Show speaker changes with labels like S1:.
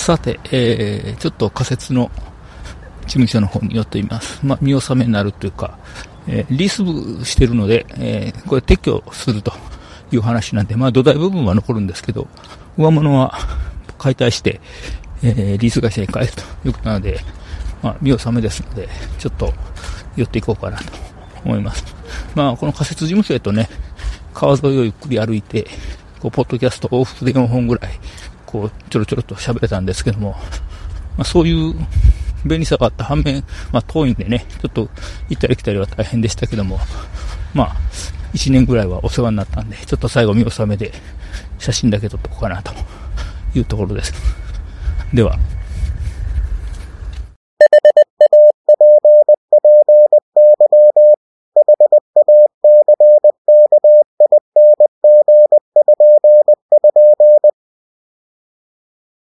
S1: さて、ちょっと仮設の事務所の方に寄っています。見納めになるというか、リース部してるので、これ撤去するという話なんで、土台部分は残るんですけど、上物は解体して、リース会社に返すということなので、見納めですので、ちょっと寄っていこうかなと思います。この仮設事務所へとね、川沿いをゆっくり歩いて、ポッドキャスト往復で4本ぐらい、ちょろちょろと喋れたんですけども、そういう便利さがあった反面、遠いんでね、ちょっと行ったり来たりは大変でしたけども、1年ぐらいはお世話になったんで、ちょっと最後見納めで写真だけ撮っとこうかなというところです。では。